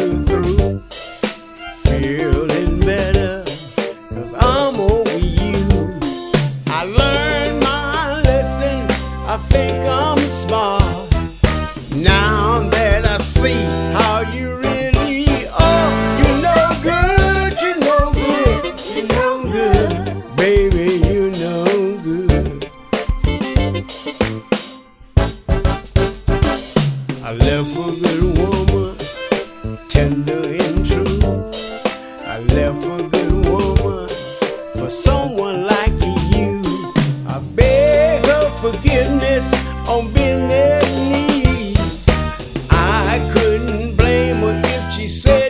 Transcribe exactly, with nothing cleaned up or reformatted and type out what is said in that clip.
you through. Feeling better, cause I'm over you. I learned my lesson, I think I'm smart. Now that I see how you really are, you know good, you know good, you know good, baby, you know good. I left for a good woman, tender and true. I left for a good woman for someone like you. I beg her forgiveness on business knees. I couldn't blame her if she said